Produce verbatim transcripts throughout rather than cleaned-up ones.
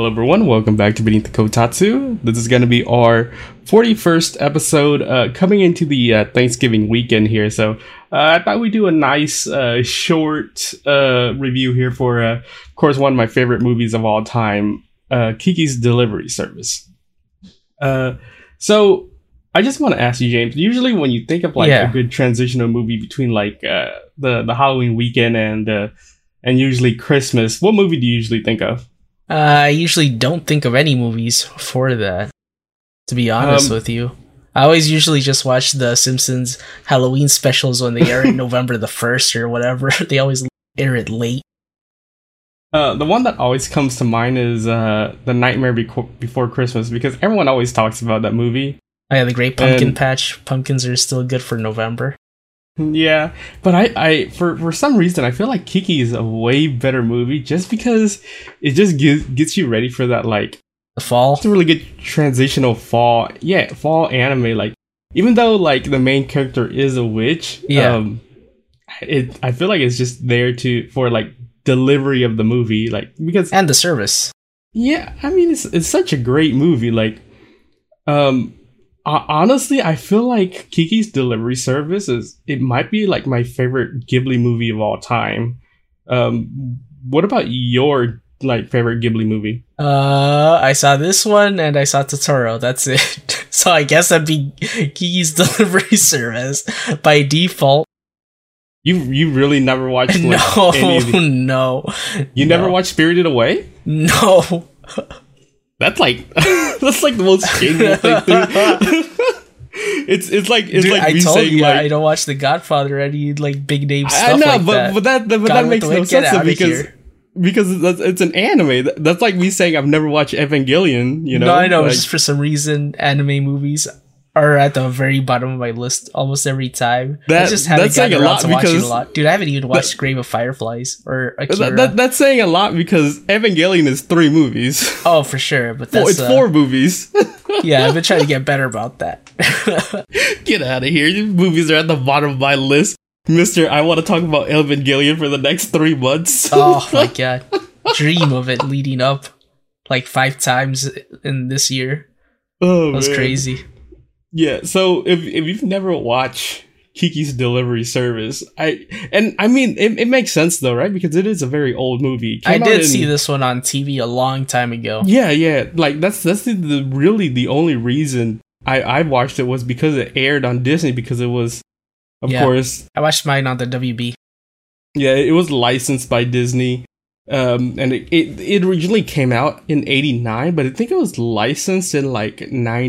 Hello, everyone. Welcome back to Beneath the Kotatsu. This is going to be our forty-first episode uh, coming into the uh, Thanksgiving weekend here. So uh, I thought we'd do a nice uh, short uh, review here for, uh, of course, one of my favorite movies of all time, uh, Kiki's Delivery Service. Uh, so I just want to ask you, James, usually when you think of like Yeah. a good transitional movie between like uh, the, the Halloween weekend and uh, and usually Christmas, what movie do you usually think of? Uh, I usually don't think of any movies for that, to be honest Um, with you. I always usually just watch the Simpsons Halloween specials when they air in November the first or whatever. They always air it late. Uh, the one that always comes to mind is uh, The Nightmare Beco- Before Christmas, because everyone always talks about that movie. Oh, yeah, the Great Pumpkin And- Patch. Pumpkins are still good for November. Yeah, but I, I for, for some reason, I feel like Kiki is a way better movie just because it just gives, gets you ready for that, like, The fall. it's a really good transitional fall, yeah, fall anime. Like, even though, like, the main character is a witch, Yeah. um, it I feel like it's just there to, for, like, delivery of the movie, like, because And the service. yeah, I mean, it's it's such a great movie. Like, um, ho- honestly, I feel like Kiki's Delivery Service is it might be like my favorite Ghibli movie of all time. Um, what about your like favorite Ghibli movie? Uh, I saw this one and I saw Totoro. That's it. So I guess that'd be Kiki's Delivery Service by default. You you really never watched like, No, any of the, no. you no. never watched Spirited Away? No. That's like that's like the most shameful thing. To It's it's like it's Dude, like I me told saying you like I don't watch The Godfather or any like big name I stuff know, like but that. but that but Gone that with makes the no Wind, get sense though, outta because here. because that's, it's an anime. That- That's like me saying I've never watched Evangelion. You know, no, I know. Like, Just for some reason, anime movies are at the very bottom of my list almost every time. I That- just haven't that's saying gotten a around lot to watching because- a lot. Dude, I haven't even watched Grave of Fireflies or Akira. that, that, that's saying a lot because Evangelion is three movies. oh, for sure. But Four, that's it's uh, four movies. yeah, I've been trying to get better about that. Get out of here! These movies are at the bottom of my list, Mister. I want to talk about Evangelion for the next three months. oh my god, dream of it leading up like five times in this year. oh, That was man. crazy. Yeah, so if if you've never watched Kiki's Delivery Service, I and I mean it, it makes sense though, right? Because it is a very old movie. It I came out did in- see this one on T V a long time ago. Yeah, yeah, like that's that's the, the really the only reason I I watched it was because it aired on Disney because it was, of Yeah. course, I watched mine on the W B. yeah, it was licensed by Disney. Um, and it, it it originally came out in eighty-nine, but I think it was licensed in like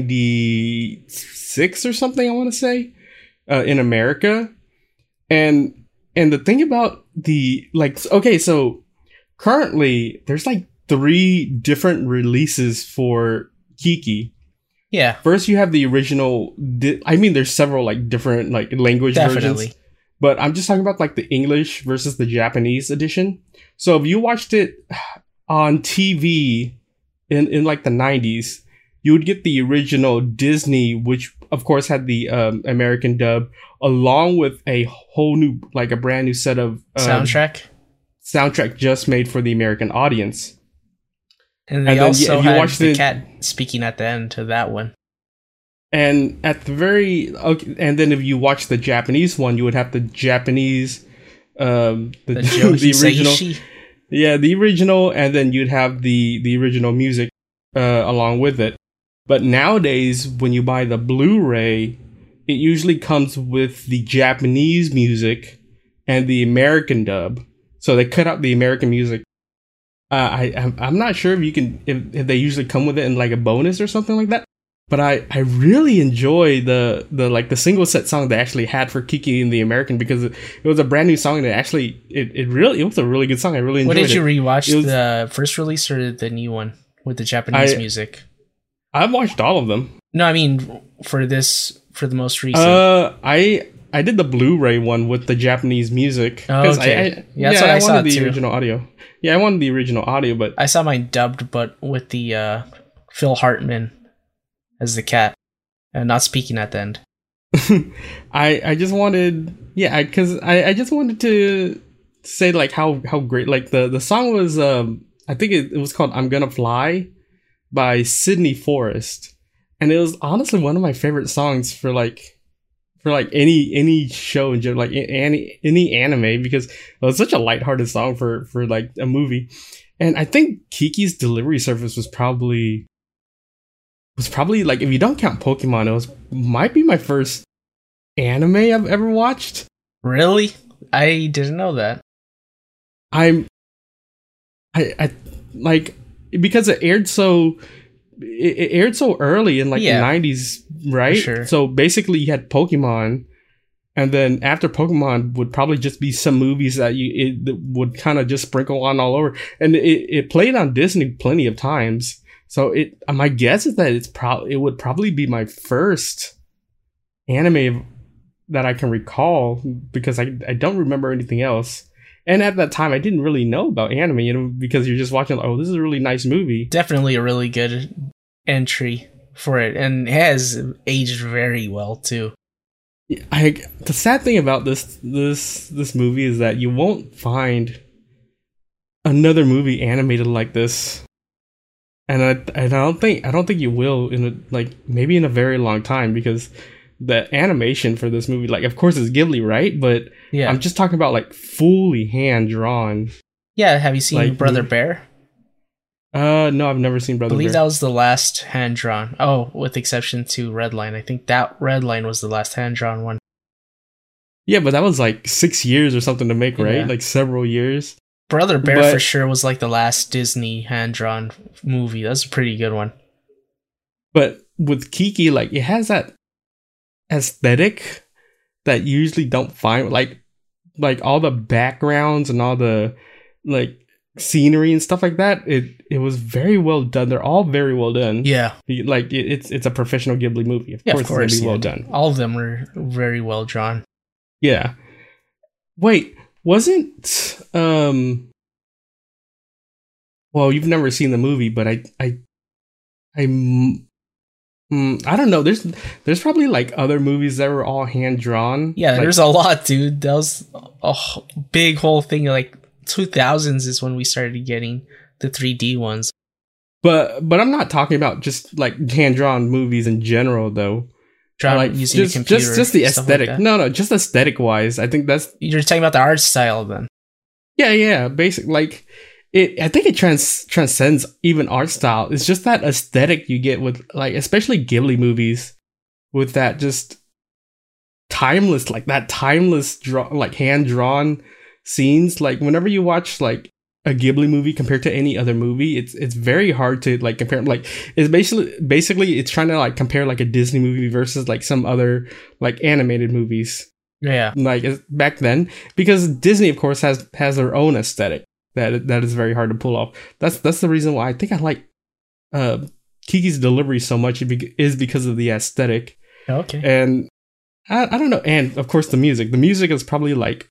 ninety-six or something, I want to say, uh, in America. And and the thing about the like okay, so currently there's like three different releases for Kiki. Yeah, First, you have the original. Di- I mean, there's several like different like language definitely. versions, but I'm just talking about like the English versus the Japanese edition. So if you watched it on T V in in like the nineties, you would get the original Disney, which of course had the um, American dub, along with a whole new like a brand new set of um, Soundtrack. soundtrack just made for the American audience. And they and then, also yeah, if you had watch the the- cat speaking at the end to that one. And at the very, okay, and then if you watch the Japanese one, you would have the Japanese, um, the, The Joe the original, Hisaishi. yeah, the original, and then you'd have the the original music uh, along with it. But nowadays, when you buy the Blu-ray, it usually comes with the Japanese music and the American dub. So they cut out the American music. Uh, I I'm- I'm not sure if you can if, if they usually come with it in like a bonus or something like that. But I, I really enjoy the, the like the single set song they actually had for Kiki in the American because it, it was a brand new song and it actually it, it really it was a really good song. I really enjoyed What did it. you rewatch? It was- The first release or the new one with the Japanese I- music? I've watched all of them. No, I mean for this for the most recent. Uh, I I did the Blu-ray one with the Japanese music. Oh, 'Cause okay. I, I, Yeah, that's what I I saw wanted the too. original audio. Yeah, I wanted the original audio, but I saw mine dubbed, but with the uh, Phil Hartman as the cat and not speaking at the end. I I just wanted yeah because I, I just wanted to say like how how great like the the song was um I think it, it was called "I'm Gonna Fly" by Sydney Forrest, and it was honestly one of my favorite songs for like for like any any show in general, like any any anime, because it was such a lighthearted song for for like a movie. And I think Kiki's Delivery Service was probably was probably like, if you don't count Pokemon, it was might be my first anime I've ever watched. Really? I didn't know that. I'm I I like because it aired so it, it aired so early in like Yeah. the nineties, right? Sure. So basically you had Pokemon, and then after Pokemon would probably just be some movies that you it that would kind of just sprinkle on all over, and it, it played on Disney plenty of times. So it my guess is that it's probably it would probably be my first anime that I can recall, because I I don't remember anything else. And at that time, I didn't really know about anime, you know, because you're just watching, oh, this is a really nice movie. Definitely a really good entry for it, and it has aged very well too. I the sad thing about this this this movie is that you won't find another movie animated like this, and I and I don't think I don't think you will in a, like maybe in a very long time, because the animation for this movie, like, of course it's Ghibli, right? But Yeah. I'm just talking about like fully hand drawn. Yeah, have you seen Like, Brother Bear? Uh, no, I've never seen I Brother believe Bear. that was the last hand drawn. Oh, with exception to Redline. I think that Redline was the last hand drawn one. Yeah, but that was like six years or something to make, right? Yeah. Like several years. Brother Bear But- for sure was like the last Disney hand drawn movie. That's a pretty good one. But with Kiki, like, it has that aesthetic that you usually don't find, like like all the backgrounds and all the like scenery and stuff like that. It it was very well done. They're all very well done. Yeah, Like it, it's it's a professional Ghibli movie. Of yeah, course, of course. it's gonna be yeah. well done. All of them were very well drawn. Yeah. Wait, wasn't um well, you've never seen the movie, but I I I mm, I don't know. There's there's probably like other movies that were all hand drawn. Yeah, like, there's a lot, dude. That was a h- big whole thing. Like two thousands is when we started getting the three D ones. but but I'm not talking about just like hand drawn movies in general, though. Drawn Like using just a computer. just just the stuff like aesthetic. that. no, no, just aesthetic wise. I think that's You're talking about the art style then. yeah, yeah. Basic like it. I think it trans transcends even art style. It's just that aesthetic you get with like, especially Ghibli movies, with that just timeless, like that timeless draw, like hand drawn scenes. Like whenever you watch like a Ghibli movie compared to any other movie, it's it's very hard to like compare. Like it's basically basically it's trying to like compare like a Disney movie versus like some other like animated movies. Yeah. Like it's- back then, because Disney of course has has their own aesthetic that that is very hard to pull off. That's that's the reason why I think I like uh Kiki's Delivery so much, is because of the aesthetic. Okay. And I, I don't know, and of course the music. The music is probably like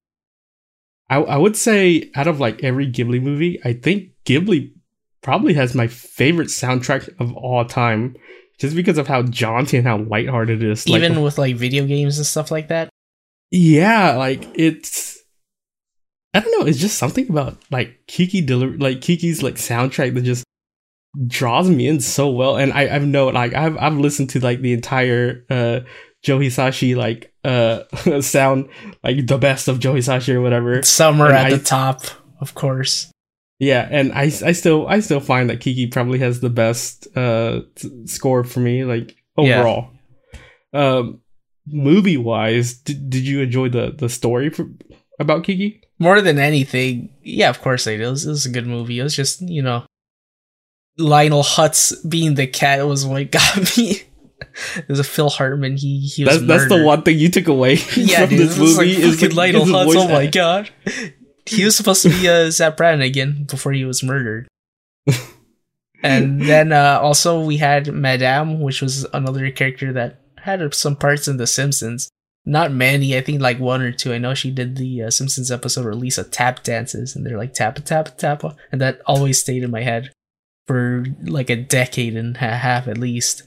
I I would say out of like every Ghibli movie, I think Ghibli probably has my favorite soundtrack of all time, just because of how jaunty and how lighthearted it is. Like, Even with like video games and stuff like that. yeah, like it's I don't know, it's just something about like Kiki deliver like Kiki's like soundtrack that just draws me in so well. And I I've know like I've I've listened to like the entire uh Joe Hisashi like uh sound, like the best of Joe Hisashi or whatever. Summer And at I- the top, of course. Yeah, and I I still I still find that Kiki probably has the best uh t- score for me, like Yeah. overall. Um movie wise, did, did you enjoy the the story for, about Kiki? More than anything, yeah, of course I did. It was, it was a good movie. It was just, you know, Lionel Hutz being the cat was what got me. There's a Phil Hartman. He he was That's that's the murdered. one thing you took away Yeah, from dude, this this was movie like is fucking the, Lionel is the Hutz. voice Oh my act. god, he was supposed to be uh, Zap Brannigan before he was murdered. And then uh, also we had Madame, which was another character that had some parts in The Simpsons. Not many, I think like one or two. I know she did the uh, Simpsons episode where Lisa tap dances, and they're like tappa tappa tappa, and that always stayed in my head for like a decade and a half at least.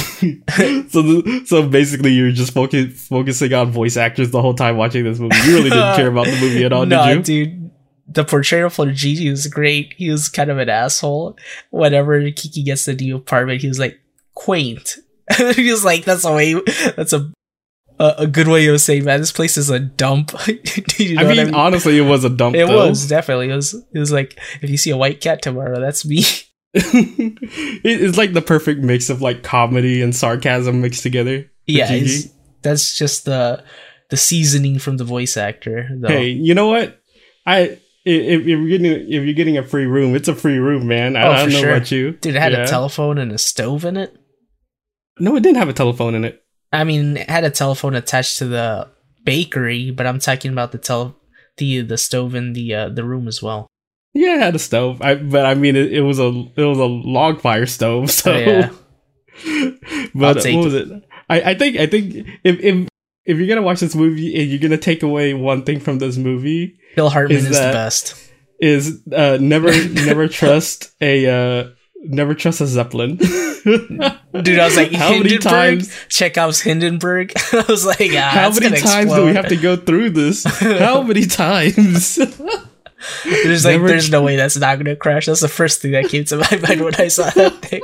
so the, so basically you're just focus, focusing on voice actors the whole time watching this movie. You really didn't care about the movie at all, Nah, did you? dude. the portrayal for Gigi was great. He was kind of an asshole. Whenever Kiki gets the new apartment, he was like, quaint. He was like, that's a way, that's a a, a good way of saying, man, this place is a dump. You know I, mean, I mean, honestly, it was a dump. it though. was definitely. It was. It was like, if you see a white cat tomorrow, that's me. it, it's like the perfect mix of like comedy and sarcasm mixed together. Yeah, it's, that's just the the seasoning from the voice actor. Though. Hey, you know what? I if, if you're getting if you're getting a free room, it's a free room, man. I, oh, I don't for know sure. about you. Dude, it had yeah. a telephone and a stove in it. No, it didn't have a telephone in it. I mean, it had a telephone attached to the bakery, but I'm talking about the tele the the stove in the uh, the room as well. Yeah, it had a stove. I but I mean, it, it was a it was a log fire stove. So, Oh, yeah. but I'll take what was it? I, I think I think if if if you're gonna watch this movie and you're gonna take away one thing from this movie, Phil Hartman is is, that- the best. is uh, never never trust a uh, never trust a Zeppelin. Dude, I was like, How many Hindenburg? times- Chekhov's Hindenburg. I was like, ah, How it's many gonna times do we explode. have to go through this? How many times? There's like, Never there's tr- no way that's not gonna crash. That's the first thing that came to my mind when I saw that thing.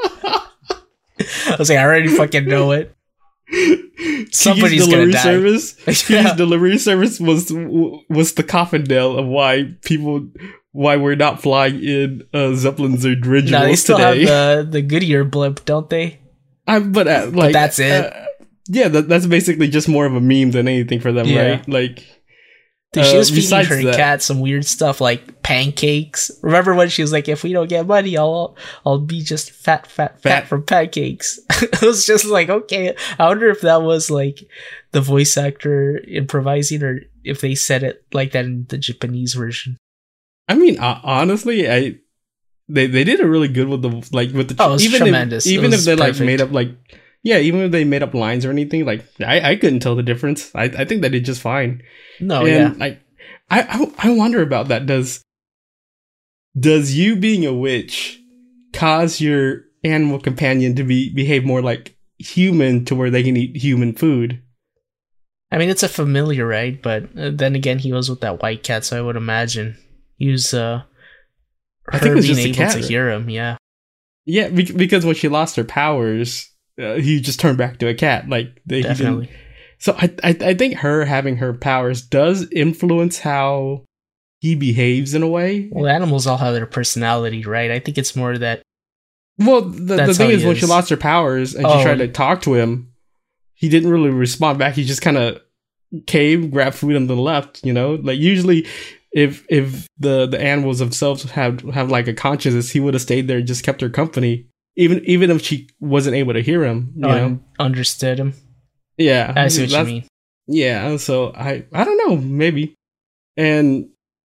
I was like, I already fucking know it. Somebody's Kiki's gonna delivery die. service. Kiki's Yeah. delivery service was was the coffin nail of why people why we're not flying in uh, Zeppelins or dirigibles No, they still today. have the the Goodyear blimp, don't they? I, but uh, like that's it. uh, yeah, that, that's basically just more of a meme than anything for them, Yeah. right? Like. Dude, she Uh, was feeding besides her that- cat some weird stuff like pancakes. Remember when she was like, "If we don't get money, I'll I'll be just fat, fat, fat, Fat. from pancakes." It was just like, okay. I wonder if that was like the voice actor improvising, or if they said it like that in the Japanese version. I mean, uh, honestly, I they they did it really good with the like with the Oh, it was even tremendous. if It even if was they like perfect. made up like yeah even if they made up lines or anything like I I couldn't tell the difference. I I think they did just fine. No, and yeah. like I, I I wonder about that. Does does you being a witch cause your animal companion to be behave more like human to where they can eat human food? I mean, it's a familiar, right? But uh, then again, he was with that white cat, so I would imagine he was uh, I her think it was being just a able cat, to right? hear him. Yeah, Yeah, bec- because when she lost her powers, uh, he just turned back to a cat. Like they, he didn't- definitely. So I, I I think her having her powers does influence how he behaves in a way. Well, animals all have their personality, right? I think it's more that Well, the, the That's thing how is, he when she is. lost her powers and Oh. she tried to talk to him, he didn't really respond back. He just kind of caved, grabbed food, and then left. You know, like usually, if if the the animals themselves have have like a consciousness, he would have stayed there and just kept her company, even even if she wasn't able to hear him. You know, un- understood him. yeah, I see what you that's- mean. Yeah, so I I don't know, maybe. And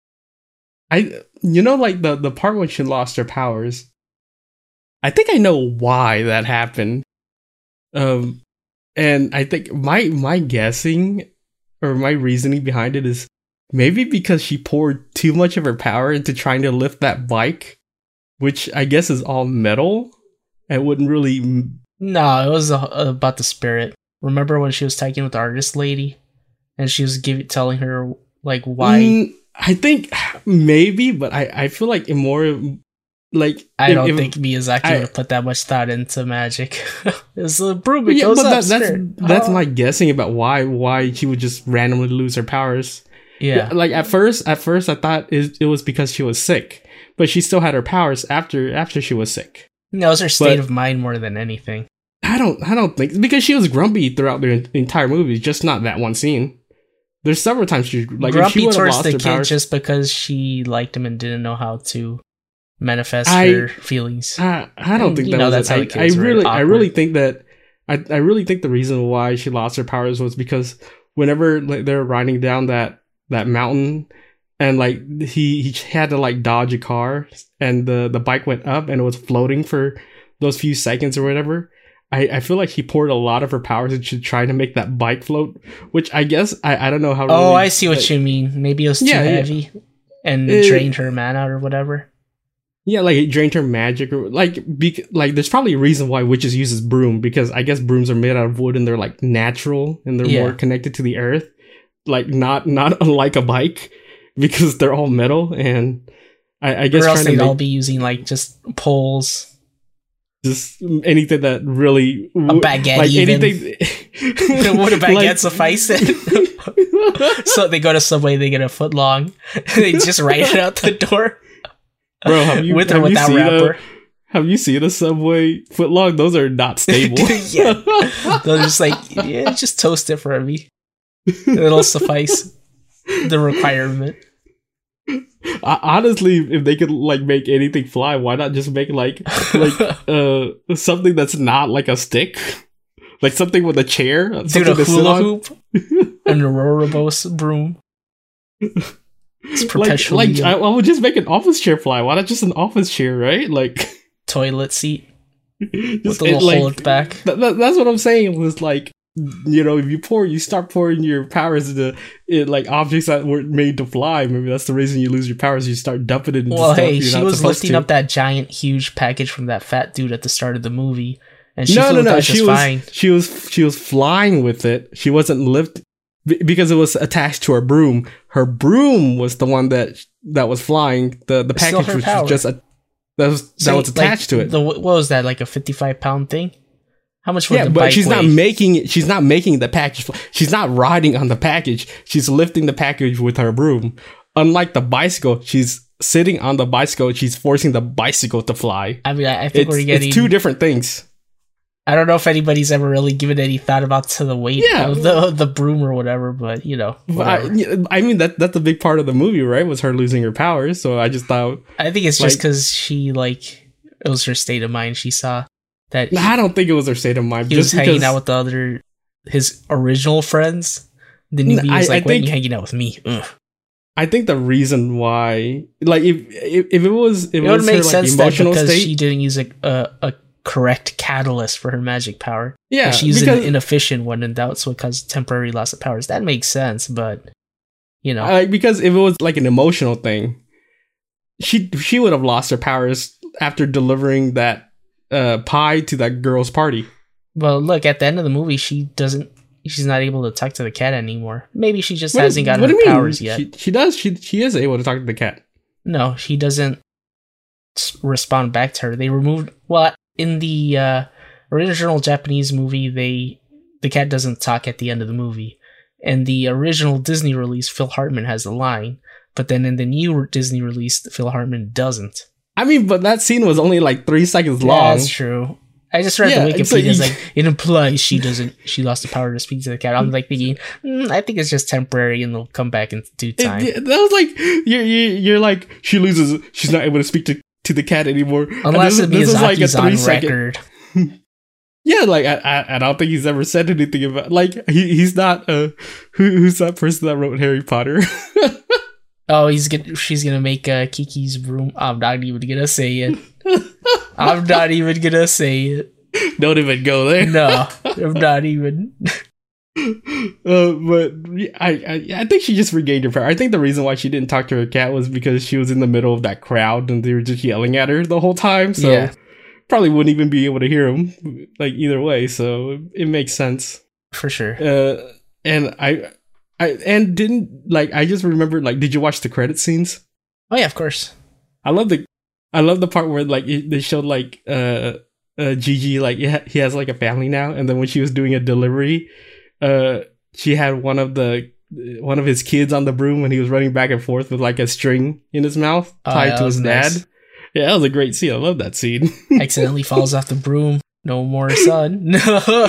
I you know like the the part when she lost her powers, I think I know why that happened. Um and I think my my guessing or my reasoning behind it is maybe because she poured too much of her power into trying to lift that bike, which I guess is all metal and wouldn't really No, it was uh, about the spirit. Remember when she was talking with the artist lady, and she was giving telling her like why? Mm, I think maybe, but I, I feel like it more like I if- don't if- think Miyazaki I- would have put that much thought into magic. It's a broom. It yeah, goes but up. that, that's spirit. that's Oh. my guessing about why why she would just randomly lose her powers. yeah. Like at first, at first I thought it, it was because she was sick, but she still had her powers after after she was sick. No, it was her state but- of mind more than anything. I don't I don't think because she was grumpy throughout the entire movie, just not that one scene. There's several times she like if she Grumpy would have towards lost the her kid powers. just because she liked him and didn't know how to manifest I- her feelings. I, I don't And, think you that know, was that's it. how I, kids I are really I really awkward. think that I, I really think the reason why she lost her powers was because whenever like, they were riding down that that mountain and like he he had to like dodge a car and the the bike went up and it was floating for those few seconds or whatever. I, I feel like he poured a lot of her powers into trying to make that bike float, which I guess I, I don't know how. Oh, really, I see what like, you mean. Maybe it was too Yeah, yeah. heavy and Uh, drained her mana or whatever. Yeah, like it drained her magic, or like, be, like there's probably a reason why witches uses broom because I guess brooms are made out of wood and they're like natural and they're Yeah. more connected to the earth, like not not unlike a bike. because they're all metal, and I, I guess or else trying to they'd make all be using like just poles. just anything that really A baguette, like even. anything. Would a baguette like, suffice it? So they go to Subway, they get a foot long, they just write it out the door. Bro, have you with or have you without seen wrapper? A, have you seen a Subway footlong? Those are not stable. Yeah, they'll just like yeah, just toast it for me. It'll suffice the requirement. I, honestly, if they could like make anything fly, why not just make like like uh something that's not like a stick, like something with a chair, dude, a hula hoop, and a Rorobos broom. It's perpetually like, like I, I would just make an office chair fly. Why not just an office chair, right? Like toilet seat just, with a little like, hole at the back. Th- th- that's what I'm saying. Was like, you know, if you pour, you start pouring your powers into it, like objects that were made to fly. Maybe that's the reason you lose your powers. You start dumping it into well, stuff hey, you're she not was supposed lifting to. up that giant, huge package from that fat dude at the start of the movie, and she no, flew no, no. just She was fine. she was she was flying with it. She wasn't lift b- because it was attached to her broom. Her broom was the one that that was flying. The the It's still package her was power. just a, that was that So, was attached like, to it. The, what was that? Like a fifty-five pound thing? How much would Yeah, the but bike she's weigh? not making it. She's not making the package. fly. She's not riding on the package. She's lifting the package with her broom. Unlike the bicycle, she's sitting on the bicycle. She's forcing the bicycle to fly. I mean, I, I think It's, we're getting it's two different things. I don't know if anybody's ever really given any thought about to the weight Yeah. of the the broom or whatever, but you know, I, whatever. I mean that that's a big part of the movie, right? Was her losing her powers. So I just thought I think it's just like- because she like it was her state of mind. She saw that I don't think it was her state of mind. he Just was hanging because out with the other his original friends. The newbie I- was I like, "Why are think- you hanging out with me?" Ugh. I think the reason why, like, if if, if it was if it, It would was her make like sense that emotional because state, she didn't use a, a a correct catalyst for her magic power. yeah, She used because, an inefficient one, and that's what caused temporary loss of powers. That makes sense, but you know, Uh, because if it was like an emotional thing, she she would have lost her powers after delivering that uh, pie to that girl's party. well, look at the end of the movie, she doesn't. She's not able to talk to the cat anymore. Maybe she just What- hasn't gotten what do her you mean? powers yet. She, she does. She she is able to talk to the cat. No, she doesn't s- respond back to her. They removed. Well, in the uh, original Japanese movie, they the cat doesn't talk at the end of the movie. In the original Disney release, Phil Hartman has the line, but then in the new Disney release, Phil Hartman doesn't. I mean, but that scene was only like three seconds long. That's true. I just read Yeah, the and so Wikipedia. It's you- like it implies she doesn't. She lost the power to speak to the cat. I'm like thinking, mm, I think it's just temporary, and they'll come back in due It- time. it- that was like you're, you're you're like she loses. She's not able to speak to, to the cat anymore. And Unless this, this is like a Miyazaki's on three second. record. Yeah, like I, I I don't think he's ever said anything about like he he's not uh who who's that person that wrote Harry Potter. Oh, he's gonna. She's gonna make uh, Kiki's room. I'm not even gonna say it. I'm not even gonna say it. Don't even go there. No, I'm not even. Uh, but I, I I think she just regained her power. I think the reason why she didn't talk to her cat was because she was in the middle of that crowd and they were just yelling at her the whole time. So Yeah. probably wouldn't even be able to hear them like either way. So it makes sense. For sure. Uh, and I I and didn't like I just remember like did you watch the credit scenes? Oh yeah, of course. I love the I love the part where like it, they showed like uh uh Gigi like he, ha- he has like a family now, and then when she was doing a delivery, uh she had one of the one of his kids on the broom when he was running back and forth with like a string in his mouth Oh, tied yeah, to that his was dad. nice. Yeah, that was a great scene. I love that scene. Accidentally falls off the broom. No more sun. No.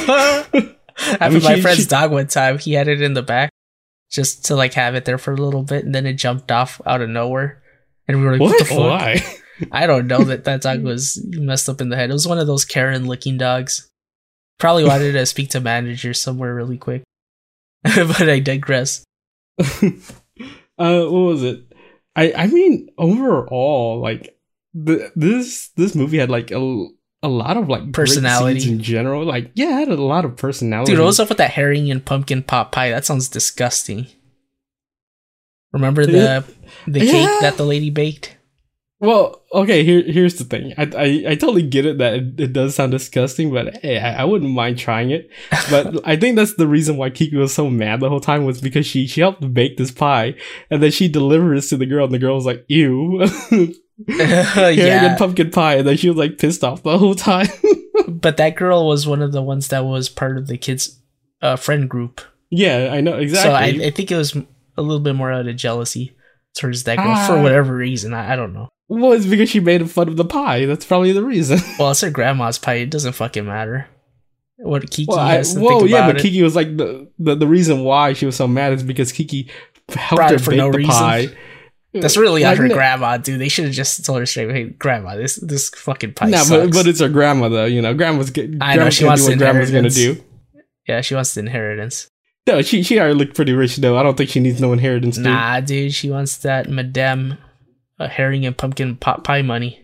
After mean, my she- friend's she- dog one time, he had it in the back just to like have it there for a little bit, and then it jumped off out of nowhere, and we were like, "What, What? the fuck?" Why? I don't know that that dog was messed up in the head. It was one of those Karen licking dogs. Probably wanted to speak to manager somewhere really quick. But I digress. uh, what was it? I I mean, overall, like the this this movie had like a a lot of like great Personality. scenes in general. Like, yeah, it had a lot of personality. Dude, what was up with that herring and pumpkin pot pie? That sounds disgusting. Remember the the cake Yeah. that the lady baked? Well, okay. Here, here's the thing. I, I, I totally get it that it, it does sound disgusting, but hey, I, I wouldn't mind trying it. But I think that's the reason why Kiki was so mad the whole time was because she she helped bake this pie, and then she delivers it to the girl, and the girl was like, "Ew." Carrot Yeah. and pumpkin pie, and then she was like pissed off the whole time. But that girl was one of the ones that was part of the kids' uh, friend group. Yeah, I know exactly. So I, I think it was a little bit more out of jealousy towards that girl Ah. for whatever reason. I, I don't know. Well, it's because she made fun of the pie. That's probably the reason. Well, it's her grandma's pie. It doesn't fucking matter what Kiki Well, I, has to whoa, think yeah, about but it. Kiki was like the, the the reason why she was so mad is because Kiki helped Brought her it for bake no the reason. pie. That's really on Like, her no- grandma, dude. They should have just told her straight, "Hey, grandma, this this fucking pie No, sucks." but, but it's her grandma though. You know, grandma's get, I know, grandma's she gonna wants do what the grandma's gonna inheritance. do. Yeah, she wants the inheritance. No, she she already looked pretty rich though. I don't think she needs no inheritance. Dude. Nah, dude, she wants that Madame uh, herring and pumpkin pot pie money.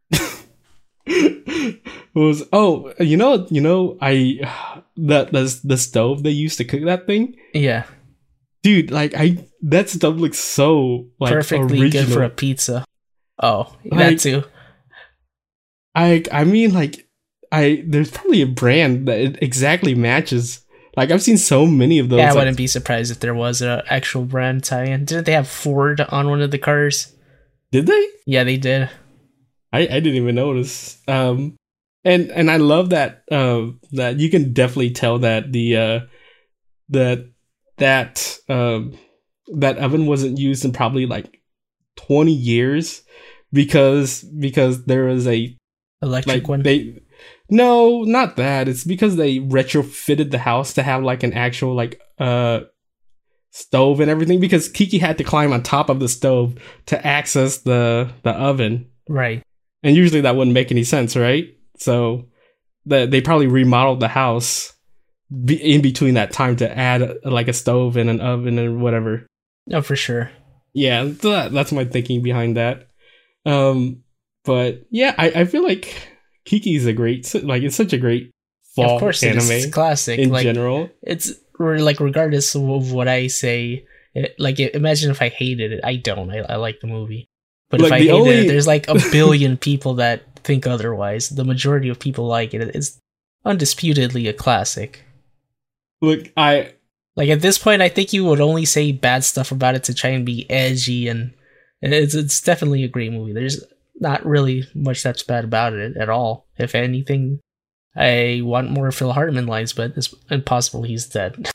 was oh you know you know I that the the stove they used to cook that thing, Yeah, dude. Like I that stove looks so like perfectly original. good for a pizza. Oh, Like, that too. I I mean like I there's probably a brand that it exactly matches. Like I've seen so many of those. Yeah, I like, wouldn't be surprised if there was an actual brand tie-in. Didn't they have Ford on one of the cars? did they? Yeah, they did. I, I didn't even notice. Um, and and I love that uh, that you can definitely tell that the uh, that that um, that oven wasn't used in probably like twenty years because because there was a Electric like one. they no not that it's because they retrofitted the house to have like an actual like uh stove and everything because Kiki had to climb on top of the stove to access the the oven. Right. And usually that wouldn't make any sense, right? So that they probably remodeled the house be- in between that time to add uh, like a stove and an oven and whatever. No, for sure. Yeah, so that, that's my thinking behind that. Um, but yeah, I, I feel like Kiki's a great, like it's such a great fall Of course, it is. anime It's classic. in like general. it's or like regardless of what I say. It, like imagine if I hated it. I don't. I, I like the movie. But Like, if I the hated only- it, there's like a billion people that think otherwise. The majority of people like it. It's undisputedly a classic. Look, I Like at this point, I think you would only say bad stuff about it to try and be edgy, and it's it's definitely a great movie. There's not really much that's bad about it at all. If anything, I want more Phil Hartman lines, but it's impossible. He's dead.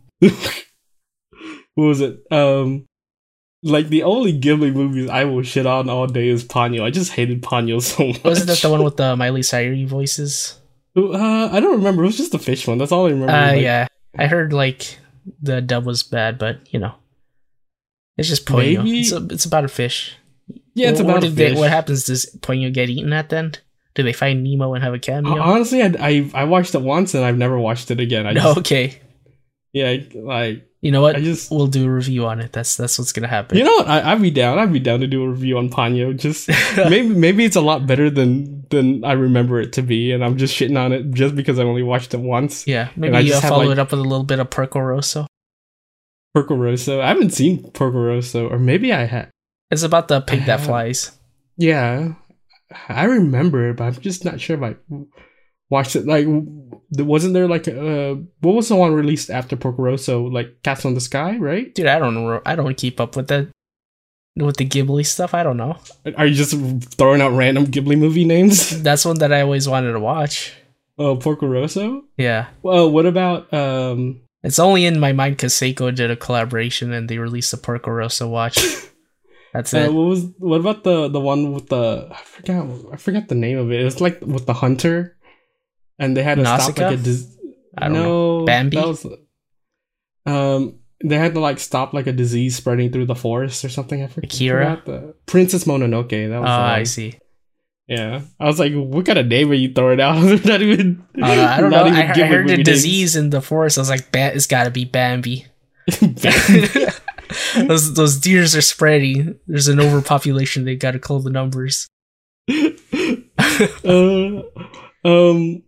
what was it? Um, like the only Ghibli movies I will shit on all day is Ponyo. I just hated Ponyo so much. Wasn't that the one with the Miley Cyrus voices? Uh, I don't remember. It was just the fish one. That's all I remember. Uh, Like, yeah, I heard like the dub was bad, but you know, it's just Ponyo. Maybe- It's, a, it's about a fish. yeah, it's What- about what, a did they- fish. what happens? Does Ponyo get eaten at the end? Do they find Nemo and have a cameo? Honestly, I, I I watched it once and I've never watched it again. I no, just, okay. yeah, like You know what? I just We'll do a review on it. That's that's what's gonna happen. you know what? I, I'd be down. I'd be down to do a review on Ponyo. Just maybe maybe it's a lot better than than I remember it to be, and I'm just shitting on it just because I only watched it once. Yeah, I maybe just uh, have, follow like- it up with a little bit of Porco Rosso. Porco Rosso. I haven't seen Porco Rosso, or maybe I had. It's about the pig that have- flies. Yeah, I remember it, but I'm just not sure if I watched it. Like, there wasn't there like uh, what was the one released after Porco Rosso? Like Cats on the Sky, right? Dude, I don't know. I don't keep up with that. With the Ghibli stuff, I don't know. Are you just throwing out random Ghibli movie names? That's one that I always wanted to watch. Oh, Porco Rosso. Yeah. Well, what about um? It's only in my mind because Seiko did a collaboration and they released a Porco Rosso watch. That's Uh, it. what was what about the the one with the I forgot I forgot the name of it. It was like with the hunter, and they had to stop Nausicaa? like a dis- I don't no, know. Bambi? That was, um, they had to like stop like a disease spreading through the forest or something. I forgot. Akira? forgot the Princess Mononoke. That Oh, was the one. I see. Yeah, I was like, what kind of name are you throwing out? They're not even. Uh, I don't not know. even I, heard- I Ghibli heard the movie disease in the forest. I was like, ba- it's got to be Bambi. names. those those deers are spreading. There's an overpopulation. They got to call the numbers. uh, um,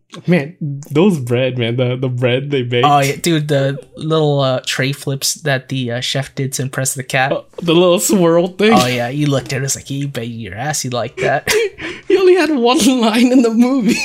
man, those bread, man, the the bread they baked. Oh yeah, dude, the little uh, tray flips that the uh, chef did to impress the cat. Uh, the little swirl thing. Oh yeah, you looked at it, it's like, you bet your ass you like that. He only had one line in the movie.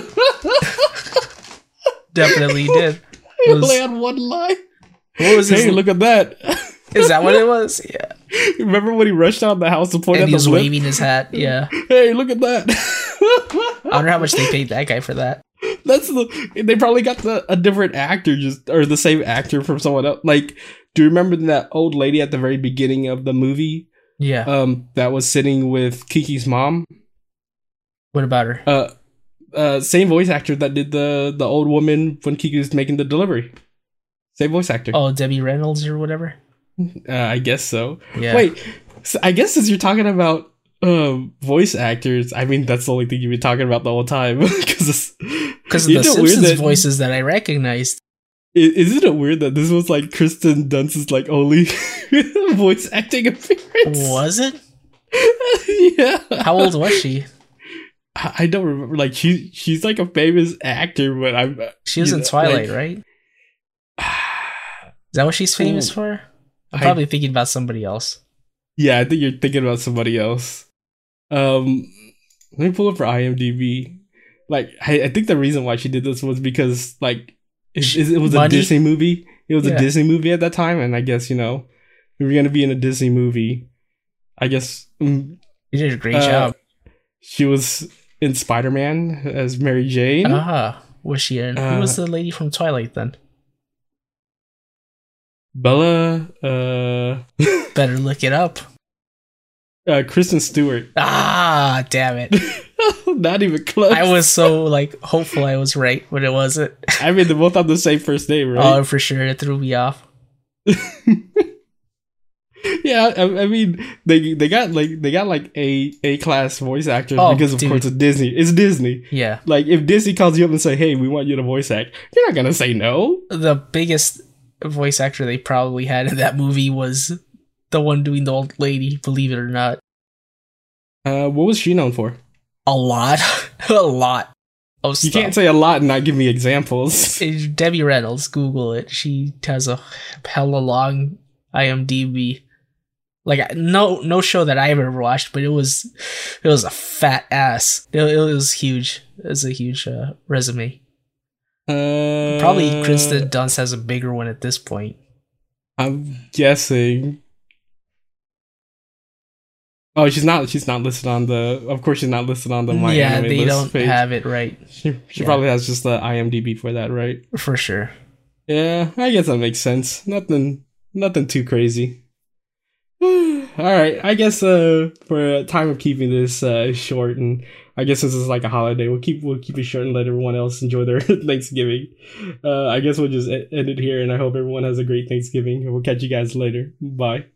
Definitely did. He Was, only had one line. what was his? Hey, look at that. Is that what it was? Yeah. Remember when he rushed out of the house to point And at he the was lip? waving his hat. Yeah. Hey, look at that. I wonder how much they paid that guy for that. That's the. They probably got the a different actor, just or the same actor from someone else. Like, do you remember that old lady at the very beginning of the movie? Yeah. Um, that was sitting with Kiki's mom. What about her? Uh, uh, same voice actor that did the the old woman when Kiki was making the delivery. Same voice actor. Oh, Debbie Reynolds or whatever. Uh, I guess so. Yeah. Wait, so I guess since you're talking about um, voice actors, I mean that's the only thing you've been talking about the whole time. Because Because of the Simpsons that, voices that I recognized. Isn't it weird that this was like Kristen Dunst's like only voice acting appearance? Was it? Yeah. How old was she? I don't remember. Like she, she's like a famous actor, but I'm. She was in know, Twilight, like, right? Is that what she's famous ooh, for? I'm probably I, thinking about somebody else. Yeah, I think you're thinking about somebody else. Um, let me pull up her IMDb. Like, I, I think the reason why she did this was because like it, it was Money? a Disney movie. It was yeah. a Disney movie at that time, and I guess you know we were gonna be in a Disney movie. I guess you did a great uh, job. She was in Spider-Man as Mary Jane. Ah, uh, was she in? Uh, Who was the lady from Twilight then? Bella. Uh, Better look it up. Uh, Kristen Stewart. Ah, damn it. Not even close. I was so like hopeful I was right, but it wasn't. I mean, they both have the same first name, right? Oh, for sure. It threw me off. Yeah, I, I mean, they they got like they got like a A class voice actors oh, because of dude. course it's Disney. It's Disney. Yeah. Like if Disney calls you up and say, "Hey, we want you to voice act," you're not gonna say no. The biggest voice actor they probably had in that movie was the one doing the old lady. Believe it or not. Uh, what was she known for? A lot, a lot. Of you stuff. Can't say a lot and not give me examples. It's Debbie Reynolds. Google it. She has a hella long IMDb. Like no no show that I ever watched, but it was it was a fat ass. It, it was huge. It was a huge uh, resume. Uh, Probably Kristen Dunst has a bigger one at this point. I'm guessing. Oh, she's not. She's not listed on the. Of course, she's not listed on the My yeah, Anime they list don't page. have it right. She, she yeah. probably has just the IMDb for that, right? For sure. Yeah, I guess that makes sense. Nothing, nothing too crazy. All right, I guess uh, for time of keeping this uh, short, and I guess this is like a holiday, we'll keep we'll keep it short and let everyone else enjoy their Thanksgiving. Uh, I guess we'll just end it here, and I hope everyone has a great Thanksgiving. And we'll catch you guys later. Bye.